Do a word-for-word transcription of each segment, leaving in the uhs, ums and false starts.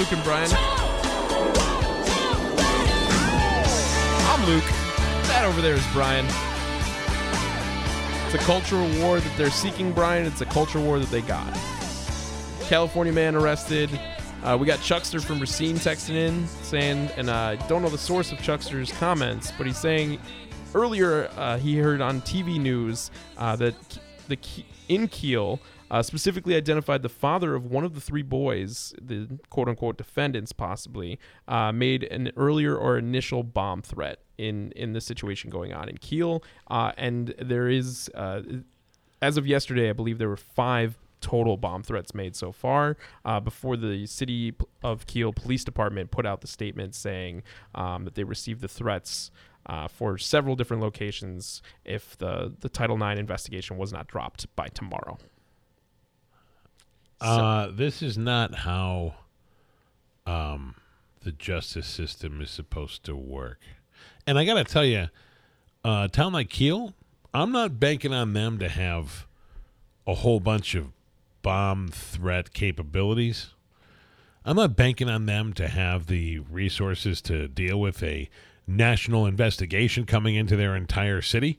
Luke and Brian. I'm Luke. That over there is Brian. It's a cultural war that they're seeking, Brian. It's a culture war that they got. California man arrested. Uh, we got Chuckster from Racine texting in saying, and I uh, don't know the source of Chuckster's comments, but he's saying earlier uh, he heard on T V news uh, that the in Kiel uh, specifically identified the father of one of the three boys, the quote-unquote defendants possibly, uh, made an earlier or initial bomb threat in, in the situation going on in Kiel. Uh, and there is, uh, as of yesterday, I believe there were five total bomb threats made so far uh, before the City of Kiel Police Department put out the statement saying um, that they received the threats uh, for several different locations if the, the Title nine investigation was not dropped by tomorrow. So, uh, this is not how um, the justice system is supposed to work. And I got to tell you, uh, a town like Kiel, I'm not banking on them to have a whole bunch of bomb threat capabilities. I'm not banking on them to have the resources to deal with a national investigation coming into their entire city.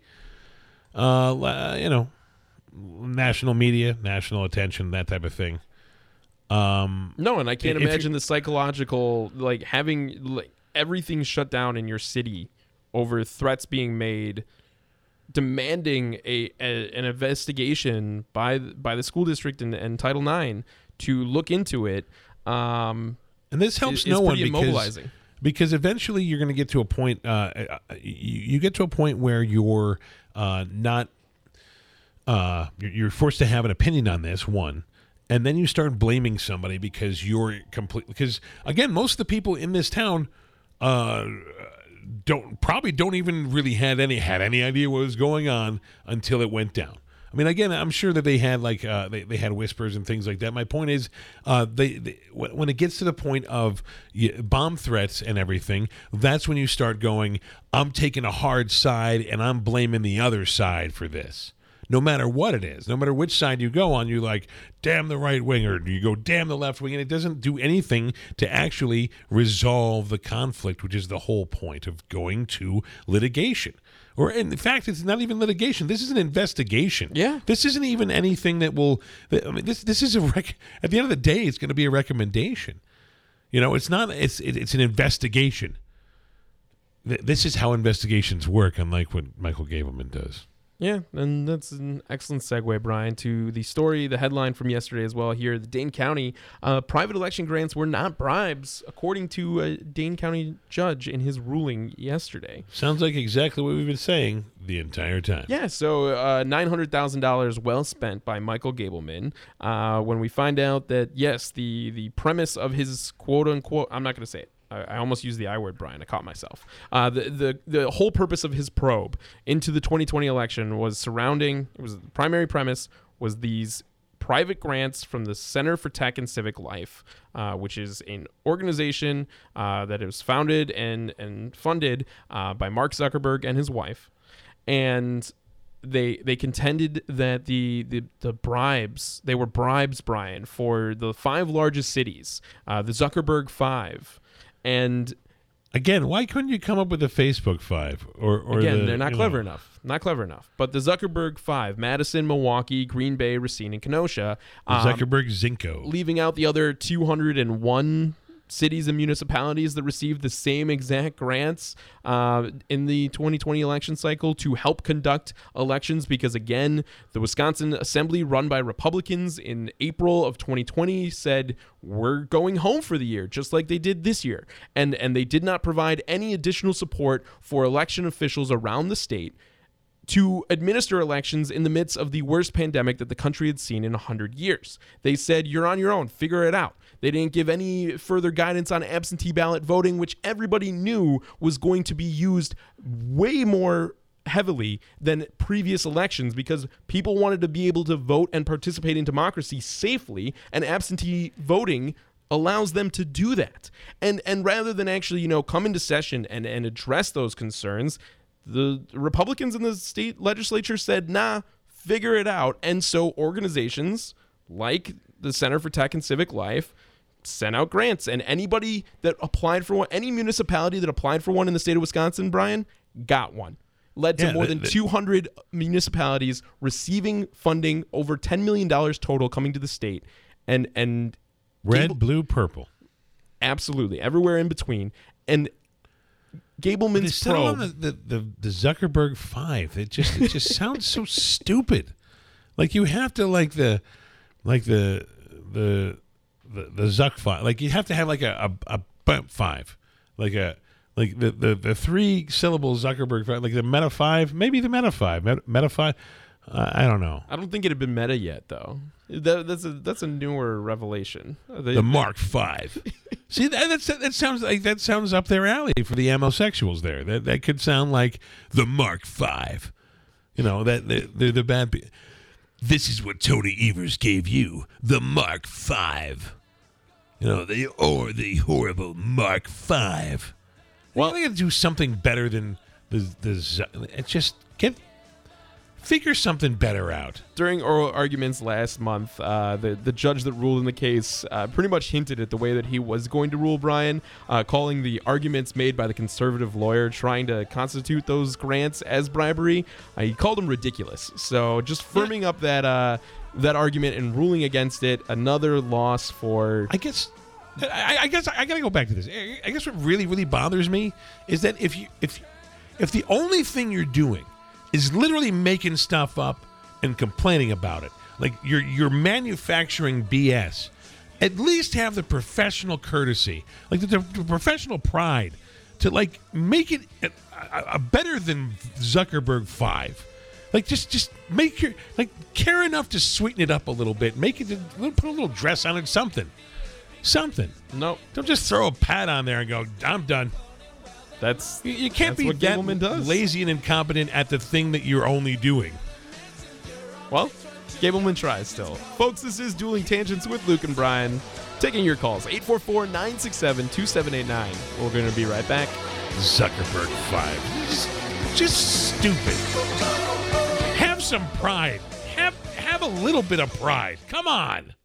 Uh, you know, national media, national attention, that type of thing. Um, no, and I can't imagine you, the psychological, like having like, everything shut down in your city over threats being made, demanding a, a an investigation by by the school district and, and Title nine to look into it. Um, and this helps is, no is one because, because eventually you're going to get to a point. Uh, you, you get to a point where you're uh, not uh, you're forced to have an opinion on this one. And then you start blaming somebody because you're complete. Because again, most of the people in this town uh, don't probably don't even really had any had any idea what was going on until it went down. I mean, again, I'm sure that they had like uh, they they had whispers and things like that. My point is, uh, they, they when it gets to the point of bomb threats and everything, that's when you start going, I'm taking a hard side and I'm blaming the other side for this. No matter what it is, no matter which side you go on, you're like, damn the right wing, or you go, damn the left wing, and it doesn't do anything to actually resolve the conflict, which is the whole point of going to litigation. Or in fact, it's not even litigation. This is an investigation. Yeah. This isn't even anything that will. I mean, this this is a rec- at the end of the day, it's going to be a recommendation. You know, it's not. It's it, it's an investigation. This is how investigations work, unlike what Michael Gableman does. Yeah, and that's an excellent segue, Brian, to the story, the headline from yesterday as well here. The Dane County uh, private election grants were not bribes, according to a Dane County judge in his ruling yesterday. Sounds like exactly what we've been saying the entire time. Yeah, so uh, nine hundred thousand dollars well spent by Michael Gableman uh, when we find out that, yes, the, the premise of his quote-unquote, I'm not going to say it. I almost used the I word, Brian. I caught myself. Uh, the, the the whole purpose of his probe into the twenty twenty election was surrounding, it was the primary premise was these private grants from the Center for Tech and Civic Life, uh, which is an organization uh, that was founded and, and funded uh, by Mark Zuckerberg and his wife. And they they contended that the, the, the bribes, they were bribes, Brian, for the five largest cities, uh, the Zuckerberg Five. And again, why couldn't you come up with a Facebook Five? Or, or again, the, they're not clever know. enough. Not clever enough. But the Zuckerberg Five: Madison, Milwaukee, Green Bay, Racine, and Kenosha. Um, Zuckerberg Zinco. Leaving out the other two hundred one cities and municipalities that received the same exact grants uh, in the twenty twenty election cycle to help conduct elections, because again, the Wisconsin Assembly, run by Republicans in April of twenty twenty, said we're going home for the year, just like they did this year. And, and they did not provide any additional support for election officials around the state to administer elections in the midst of the worst pandemic that the country had seen in one hundred years. They said, you're on your own, figure it out. They didn't give any further guidance on absentee ballot voting, which everybody knew was going to be used way more heavily than previous elections, because people wanted to be able to vote and participate in democracy safely, and absentee voting allows them to do that. And and rather than actually, you know, come into session and, and address those concerns, the Republicans in the state legislature said, nah, figure it out. And so organizations like the Center for Tech and Civic Life sent out grants, and anybody that applied for one, any municipality that applied for one in the state of Wisconsin, Brian, got one. Led to Yeah, more the- than the- two hundred municipalities receiving funding, over ten million dollars total coming to the state. And and Red, Gable- blue, purple. absolutely everywhere in between. And They Gableman's settle on probe. the, the, the, the Zuckerberg Five. It just it just sounds so stupid. Like you have to like the like the the the, the Zuck Five. Like you have to have like a a, a bump five, like a like the, the, the three syllable Zuckerberg Five, like the Meta Five, maybe the Meta Five, Meta, Meta Five. Uh, I don't know. I don't think it had been meta yet, though. That, that's a that's a newer revelation. They- The Mark Five. See, that that's, that sounds like that sounds up their alley for the homosexuals. There, that that could sound like the Mark Five. You know that they're, they're the bad. Pe- this is what Tony Evers gave you, the Mark Five. You know, the or the horrible Mark Five. Well, Well- they got to do something better than the the. Z- It just get figure something better out. During oral arguments last month, uh, the the judge that ruled in the case uh, pretty much hinted at the way that he was going to rule, Brian, uh, calling the arguments made by the conservative lawyer trying to constitute those grants as bribery. Uh, he called them ridiculous. So just firming up that uh, that argument and ruling against it, another loss for. I guess, I, I guess I got to go back to this. I guess what really, really bothers me is that if you if if the only thing you're doing is literally making stuff up and complaining about it, like you're you're manufacturing B S, at least have the professional courtesy, like the, the professional pride, to like make it a, a, a better than Zuckerberg Five. Like just just make your like care enough to sweeten it up a little bit, make it put a little dress on it, something. Something. No, Don't just throw a pad on there and go, I'm done. that's You, you can't that's be what that Gableman does. lazy and incompetent at the thing that you're only doing. Well, Gableman tries still. Folks, this is Dueling Tangents with Luke and Brian. Taking your calls, eight four four, nine six seven, two seven eight nine. We're going to be right back. Zuckerberg Five. Just, just stupid. Have some pride. Have have a little bit of pride. Come on.